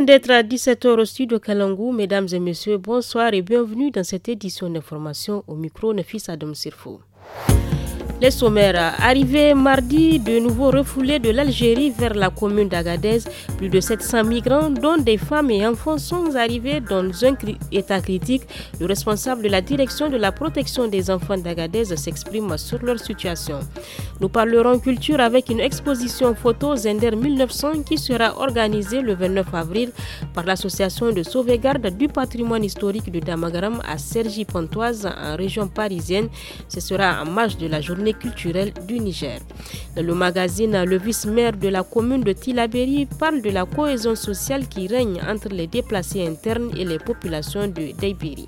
vient d'être à 17h au studio Kalangou. Mesdames et messieurs, bonsoir et bienvenue dans cette édition d'information au micro Nefis Adam Sirfo. Les sommaires. Arrivés mardi, de nouveau refoulés de l'Algérie vers la commune d'Agadez. Plus de 700 migrants, dont des femmes et enfants, sont arrivés dans un état critique. Le responsable de la direction de la protection des enfants d'Agadez s'exprime sur leur situation. Nous parlerons culture avec une exposition photo Zender 1900 qui sera organisée le 29 avril par l'association de sauvegarde du patrimoine historique de Damagaram à Cergy-Pontoise en région parisienne. Ce sera en marge de la journée culturelle du Niger. Dans le magazine, le vice-maire de la commune de Tilaberi parle de la cohésion sociale qui règne entre les déplacés internes et les populations de Deibiri.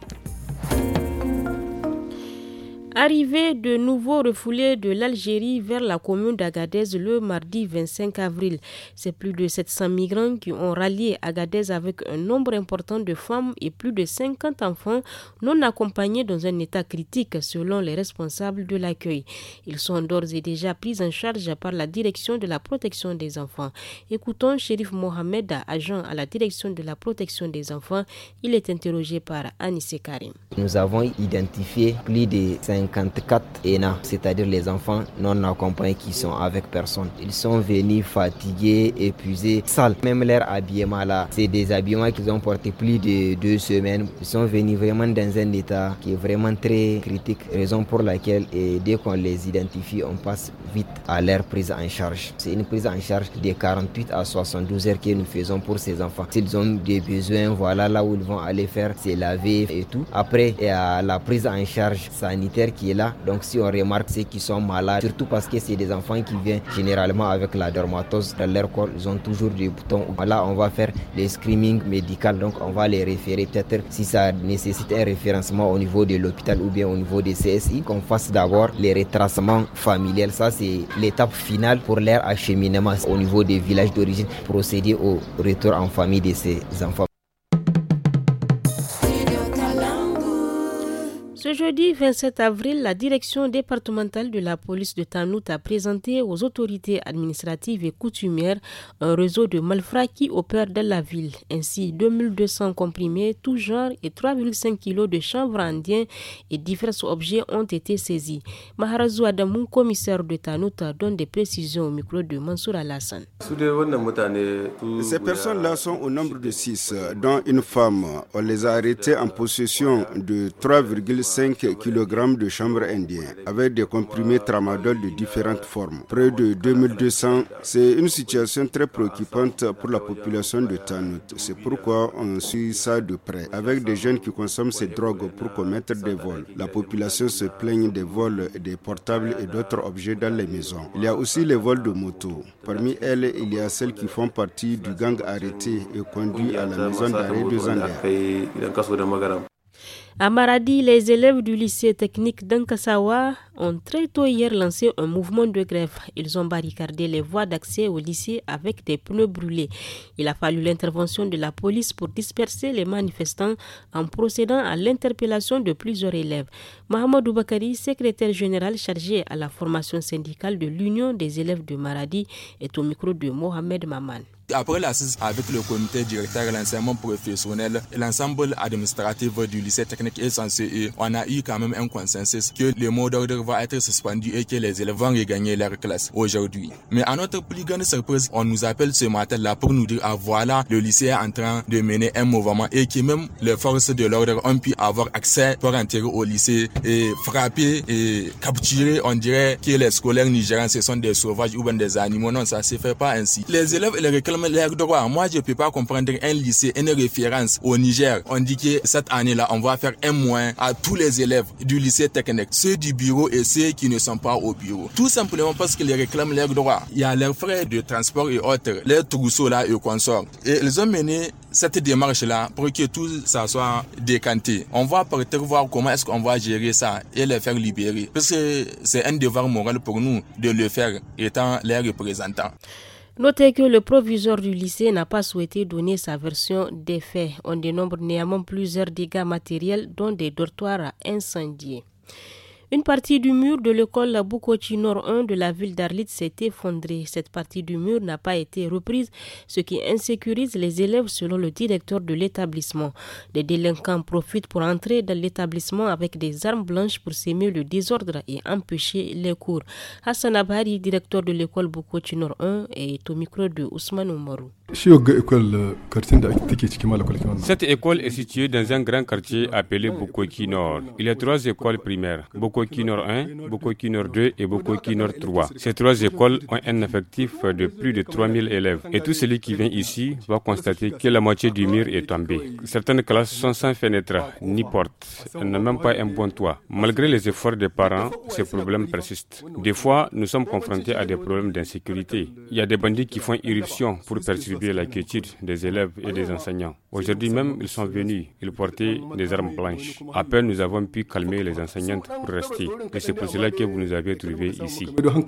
Arrivés de nouveau refoulés de l'Algérie vers la commune d'Agadez le mardi 25 avril. C'est plus de 700 migrants qui ont rallié Agadez avec un nombre important de femmes et plus de 50 enfants non accompagnés dans un état critique selon les responsables de l'accueil. Ils sont d'ores et déjà pris en charge par la direction de la protection des enfants. Écoutons Chérif Mohamed, agent à la direction de la protection des enfants. Il est interrogé par Anissé Karim. Nous avons identifié plus de 54 ENA, c'est-à-dire les enfants non accompagnés qui sont avec personne. Ils sont venus fatigués, épuisés, sales. Même leur habillement là, c'est des habillements qu'ils ont portés plus de 2 semaines. Ils sont venus vraiment dans un état qui est vraiment très critique, raison pour laquelle dès qu'on les identifie, on passe vite à leur prise en charge. C'est une prise en charge de 48 à 72 heures que nous faisons pour ces enfants. S'ils ont des besoins, voilà là où ils vont aller faire, c'est laver et tout. Après, il y a la prise en charge sanitaire qui est là. Donc si on remarque ceux qui sont malades, surtout parce que c'est des enfants qui viennent généralement avec la dermatose dans leur corps, ils ont toujours des boutons. Là, on va faire les screenings médical, donc on va les référer. Peut-être si ça nécessite un référencement au niveau de l'hôpital ou bien au niveau des CSI, qu'on fasse d'abord les retracements familiaux. Ça, c'est l'étape finale pour leur acheminement au niveau des villages d'origine, procéder au retour en famille de ces enfants. Ce jeudi 27 avril, la direction départementale de la police de Tanout a présenté aux autorités administratives et coutumières un réseau de malfrats qui opèrent dans la ville. Ainsi, 2200 comprimés, tout genre et 3,5 kg de chanvre indien et divers objets ont été saisis. Maharazou Adamou, commissaire de Tanout, donne des précisions au micro de Mansour Alassane. Ces personnes-là sont au nombre de 6, dont une femme. On les a arrêtés en possession de 3,5 kg de chanvre indien avec des comprimés tramadol de différentes formes. Près de 2200, c'est une situation très préoccupante pour la population de Tanout. C'est pourquoi on suit ça de près avec des jeunes qui consomment ces drogues pour commettre des vols. La population se plaigne des vols des portables et d'autres objets dans les maisons. Il y a aussi les vols de motos. Parmi elles, il y a celles qui font partie du gang arrêté et conduit à la maison d'arrêt de Zander. À Maradi, les élèves du lycée technique d'Ankasawa ont très tôt hier lancé un mouvement de grève. Ils ont barricadé les voies d'accès au lycée avec des pneus brûlés. Il a fallu l'intervention de la police pour disperser les manifestants en procédant à l'interpellation de plusieurs élèves. Mohamedou Bakari, secrétaire général chargé à la formation syndicale de l'Union des élèves de Maradi, est au micro de Mohamed Maman. Après l'assise avec le comité directeur de l'enseignement professionnel et l'ensemble administratif du lycée technique et censé, on a eu quand même un consensus que le mot d'ordre va être suspendu et que les élèves vont regagner leur classe aujourd'hui. Mais à notre plus grande surprise, on nous appelle ce matin-là pour nous dire voilà, le lycée est en train de mener un mouvement et que même les forces de l'ordre ont pu avoir accès pour entrer au lycée et frapper et capturer. On dirait que les scolaires nigériens ce sont des sauvages ou bien des animaux. Non, ça se fait pas ainsi. Les élèves les réclament leurs droits. Moi, je peux pas comprendre un lycée, une référence au Niger. On dit que cette année-là, on va faire un moins à tous les élèves du lycée technique, ceux du bureau et ceux qui ne sont pas au bureau. Tout simplement parce qu'ils réclament leurs droits. Il y a leurs frais de transport et autres, leurs trousseaux là et consorts. Et ils ont mené cette démarche-là pour que tout ça soit décanté. On va partir voir comment est-ce qu'on va gérer ça et les faire libérer. Parce que c'est un devoir moral pour nous de le faire étant les représentants. Notez que le proviseur du lycée n'a pas souhaité donner sa version des faits. On dénombre néanmoins plusieurs dégâts matériels, dont des dortoirs incendiés. Une partie du mur de l'école Bukoti Nord 1 de la ville d'Arlit s'est effondrée. Cette partie du mur n'a pas été reprise, ce qui insécurise les élèves selon le directeur de l'établissement. Des délinquants profitent pour entrer dans l'établissement avec des armes blanches pour s'aimer le désordre et empêcher les cours. Hassan Abari, directeur de l'école Bukoti Nord 1, est au micro de Ousmane Oumarou. Cette école est située dans un grand quartier appelé Bukoki Nord. Il y a 3 écoles primaires, Bukoki Nord 1, Bukoki Nord 2 et Bukoki Nord 3. Ces 3 écoles ont un effectif de plus de 3000 élèves. Et tout celui qui vient ici va constater que la moitié du mur est tombée. Certaines classes sont sans fenêtre ni porte. Elles n'ont même pas un bon toit. Malgré les efforts des parents, ces problèmes persistent. Des fois, nous sommes confrontés à des problèmes d'insécurité. Il y a des bandits qui font irruption pour perturber la quiétude des élèves et des enseignants. Aujourd'hui même, ils sont venus. Ils portaient des armes blanches. À peine nous avons pu calmer les enseignantes pour rester. Et c'est pour cela que vous nous avez trouvés ici.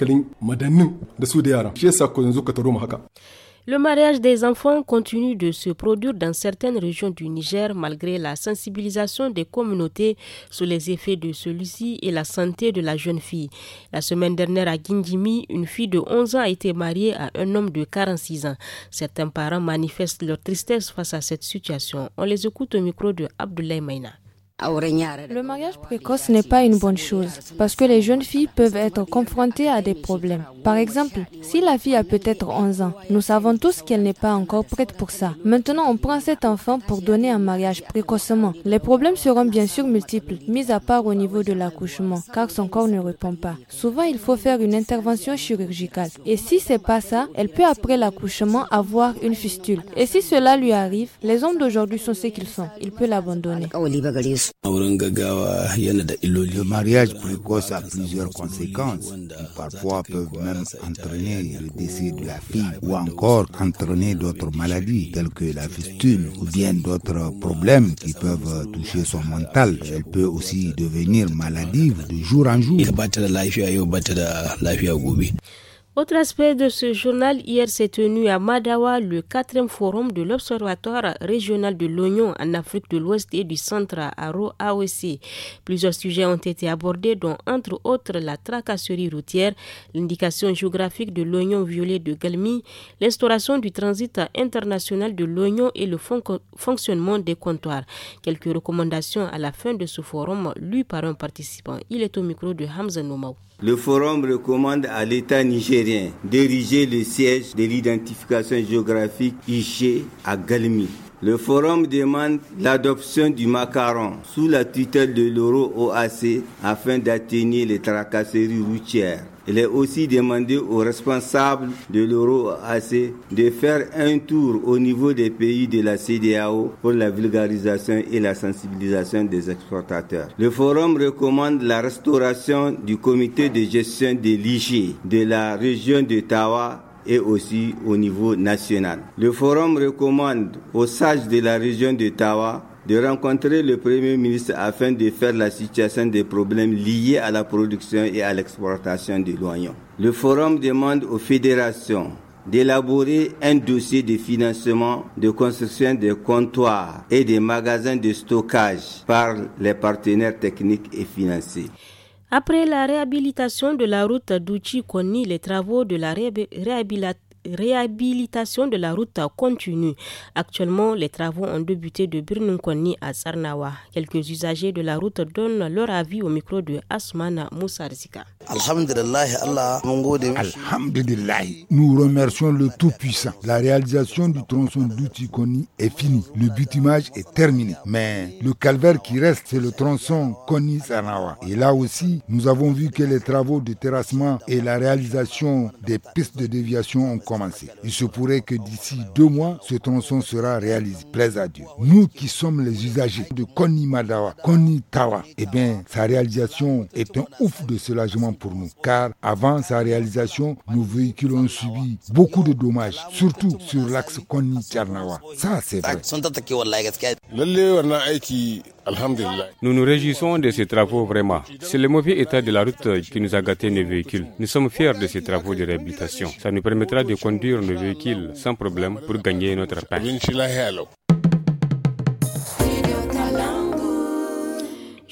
Le mariage des enfants continue de se produire dans certaines régions du Niger malgré la sensibilisation des communautés sur les effets de celui-ci et la santé de la jeune fille. La semaine dernière à Gindimi, une fille de 11 ans a été mariée à un homme de 46 ans. Certains parents manifestent leur tristesse face à cette situation. On les écoute au micro de Abdoulaye Maïna. Le mariage précoce n'est pas une bonne chose parce que les jeunes filles peuvent être confrontées à des problèmes. Par exemple, si la fille a peut-être 11 ans, nous savons tous qu'elle n'est pas encore prête pour ça. Maintenant, on prend cet enfant pour donner un mariage précocement. Les problèmes seront bien sûr multiples, mis à part au niveau de l'accouchement, car son corps ne répond pas. Souvent, il faut faire une intervention chirurgicale. Et si c'est pas ça, elle peut après l'accouchement avoir une fistule. Et si cela lui arrive, les hommes d'aujourd'hui sont ce qu'ils sont. Il peut l'abandonner. Le mariage précoce a plusieurs conséquences qui parfois peuvent même entraîner le décès de la fille ou encore entraîner d'autres maladies telles que la fistule ou bien d'autres problèmes qui peuvent toucher son mental. Elle peut aussi devenir maladive de jour en jour. Autre aspect de ce journal, hier s'est tenu à Madawa le 4e forum de l'Observatoire régional de l'oignon en Afrique de l'Ouest et du Centre à AOC. Plusieurs sujets ont été abordés, dont entre autres la tracasserie routière, l'indication géographique de l'oignon violet de Galmi, l'instauration du transit international de l'oignon et le fonctionnement des comptoirs. Quelques recommandations à la fin de ce forum lues par un participant. Il est au micro de Hamza Noumaou. Le forum recommande à l'État nigérien d'ériger le siège de l'identification géographique IG à Galmi. Le forum demande l'adoption du macaron sous la tutelle de l'Euro-OAC afin d'atténuer les tracasseries routières. Il est aussi demandé aux responsables de l'Euro-OAC de faire un tour au niveau des pays de la CEDEAO pour la vulgarisation et la sensibilisation des exportateurs. Le forum recommande la restauration du comité de gestion de l'IG de la région de Tawa et aussi au niveau national. Le forum recommande aux sages de la région de Tawa de rencontrer le Premier ministre afin de faire la situation des problèmes liés à la production et à l'exportation de l'oignon. Le forum demande aux fédérations d'élaborer un dossier de financement de construction des comptoirs et des magasins de stockage par les partenaires techniques et financiers. Après la réhabilitation de la route d'Ouchi-Konni, les travaux de la réhabilitation de la route continuent. Actuellement, les travaux ont débuté de Birnunkonni à Sarnawa. Quelques usagers de la route donnent leur avis au micro de Asmana Moussarzika. Alhamdulillah, nous remercions le Tout-Puissant. La réalisation du tronçon d'Ouchi-Konni est finie. Le bitumage est terminé. Mais le calvaire qui reste, c'est le tronçon Konni-Sarnawa. Et là aussi, nous avons vu que les travaux de terrassement et la réalisation des pistes de déviation ont commencé. Il se pourrait que d'ici 2 mois, ce tronçon sera réalisé. Plaise à Dieu. Nous qui sommes les usagers de Konni-Madawa, Konni-Tawa, eh bien, sa réalisation est un ouf de soulagement pour nous. Car avant sa réalisation, nos véhicules ont subi beaucoup de dommages, surtout sur l'axe Konni-Tcharnawa. Ça, c'est vrai. Nous nous réjouissons de ces travaux vraiment. C'est le mauvais état de la route qui nous a gâté nos véhicules. Nous sommes fiers de ces travaux de réhabilitation. Ça nous permettra de conduire nos véhicules sans problème pour gagner notre pain.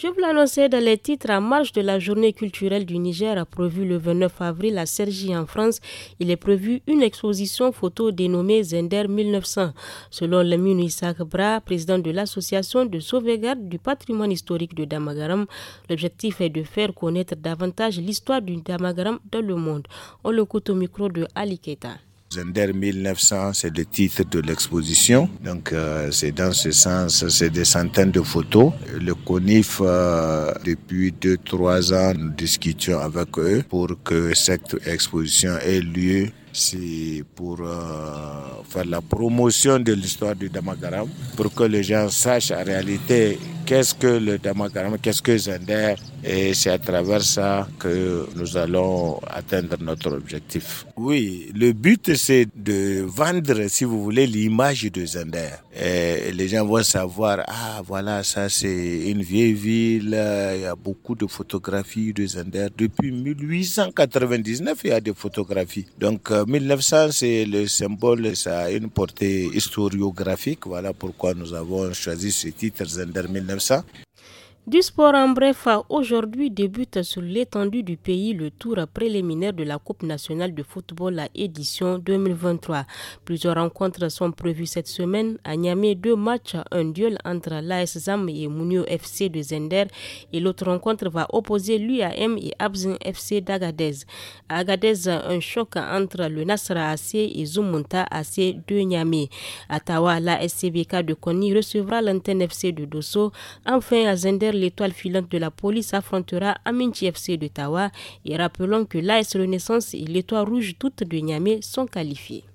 Je vous l'annonçais dans les titres, en marge de la journée culturelle du Niger prévue le 29 avril à Cergy en France, il est prévu une exposition photo dénommée Zender 1900. Selon Lamine Isaac Bra, président de l'association de sauvegarde du patrimoine historique de Damagaram, l'objectif est de faire connaître davantage l'histoire du Damagaram dans le monde. On l'écoute au micro de Ali Keita. Zender 1900, c'est le titre de l'exposition. Donc, c'est dans ce sens, c'est des centaines de photos. Le CONIF, depuis 2-3 ans, nous discutions avec eux pour que cette exposition ait lieu. C'est pour faire la promotion de l'histoire du Damagaram, pour que les gens sachent en réalité qu'est-ce que le Damagaram, qu'est-ce que Zender. Et c'est à travers ça que nous allons atteindre notre objectif. Oui, le but c'est de vendre, si vous voulez, l'image de Zender. Et les gens vont savoir, voilà, ça c'est une vieille ville, il y a beaucoup de photographies de Zender. Depuis 1899, il y a des photographies. Donc 1900, c'est le symbole, ça a une portée historiographique. Voilà pourquoi nous avons choisi ce titre Zender 1900. Du sport en bref, aujourd'hui débute sur l'étendue du pays le tour préliminaire de la Coupe nationale de football à édition 2023. Plusieurs rencontres sont prévues cette semaine. À Niamey, 2 matchs, un duel entre l'AS Zam et Mounio FC de Zender et l'autre rencontre va opposer l'UAM et Abzin FC d'Agadez. À Agadez, un choc entre le Nasra AC et Zumunta AC de Niamey. À Tawa, la SCBK de Koni recevra l'Antenne FC de Dosso. Enfin, à Zender, l'étoile filante de la police affrontera Aminchi FC de Tawa et rappelons que l'AS Renaissance et l'étoile rouge toutes de Niamey sont qualifiées.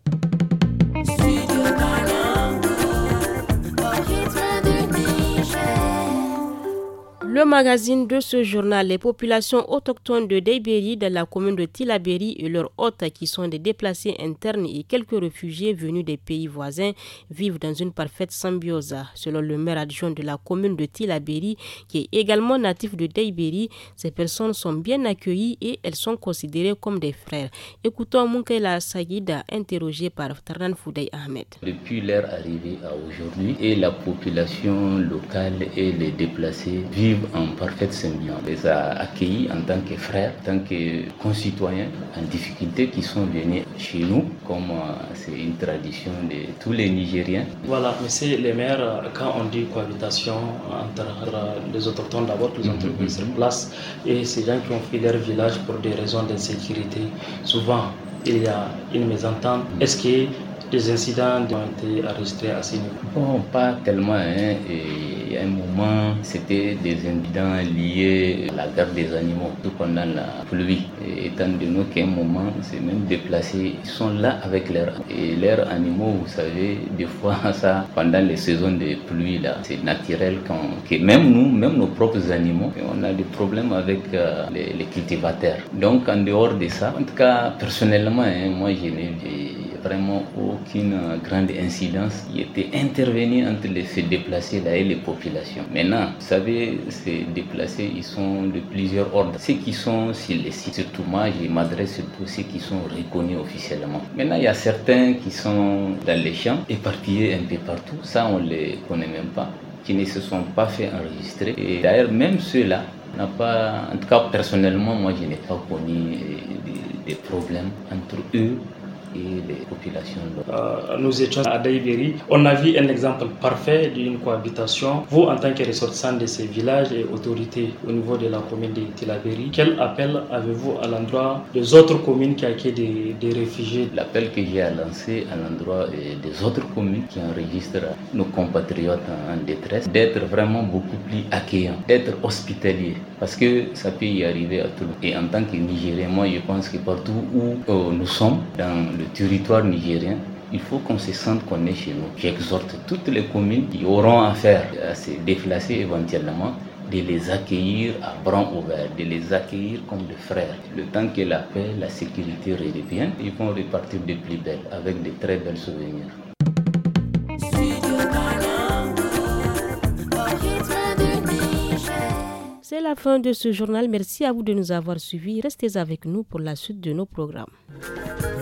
Le magazine de ce journal, les populations autochtones de Deiberi dans la commune de Tilaberi et leurs hôtes qui sont des déplacés internes et quelques réfugiés venus des pays voisins vivent dans une parfaite symbiose. Selon le maire adjoint de la commune de Tilaberi, qui est également natif de Deiberi, ces personnes sont bien accueillies et elles sont considérées comme des frères. Écoutons Munkela Sagida, interrogé par Tarnan Foudey Ahmed. Depuis leur arrivée à aujourd'hui, et la population locale et les déplacés vivent en parfaite symbiose. Les a accueillis en tant que frères, en tant que concitoyens en difficulté qui sont venus chez nous, comme c'est une tradition de tous les Nigériens. Voilà, monsieur le maire, quand on dit cohabitation entre les autochtones d'abord, les entreprises sur place, et ces gens qui ont fait leur village pour des raisons d'insécurité, souvent il y a une mésentente. Est-ce que des incidents ont été enregistrés à ce niveau? Bon, pas tellement. Il y a un moment, c'était des incidents liés à la garde des animaux, tout pendant la pluie. Et étant donné qu'à un moment, c'est même déplacés, ils sont là avec leurs animaux. Vous savez, des fois, ça, pendant les saisons de pluie, là, c'est naturel que même nous, même nos propres animaux, on a des problèmes avec les cultivateurs. Donc, en dehors de ça, en tout cas, personnellement, moi, je n'ai vraiment aucune grande incidence qui était intervenue entre ces déplacés-là et les populations. Maintenant, vous savez, ces déplacés, ils sont de plusieurs ordres. Ceux qui sont sur les sites, surtout moi, je m'adresse surtout à ceux qui sont reconnus officiellement. Maintenant, il y a certains qui sont dans les champs, éparpillés un peu partout. Ça, on ne les connaît même pas, qui ne se sont pas fait enregistrer. Et d'ailleurs, même ceux-là, n'a pas, en tout cas personnellement, moi, je n'ai pas connu des problèmes entre eux et les populations locales. Nous étions à Deiberi. On a vu un exemple parfait d'une cohabitation. Vous, en tant que ressortissant de ces villages et autorités au niveau de la commune de Tilaberi, quel appel avez-vous à l'endroit des autres communes qui accueillent des réfugiés? L'appel que j'ai lancé à l'endroit des autres communes qui enregistrent nos compatriotes en détresse, d'être vraiment beaucoup plus accueillants, d'être hospitaliers, parce que ça peut y arriver à tout le monde. Et en tant que Nigérien, moi je pense que partout où nous sommes, dans le territoire nigérien, il faut qu'on se sente qu'on est chez nous. J'exhorte toutes les communes qui auront affaire à se déplacer éventuellement de les accueillir à bras ouverts, de les accueillir comme des frères. Le temps que la paix, la sécurité reviennent, ils vont repartir de plus belle, avec de très belles souvenirs. C'est la fin de ce journal. Merci à vous de nous avoir suivis. Restez avec nous pour la suite de nos programmes.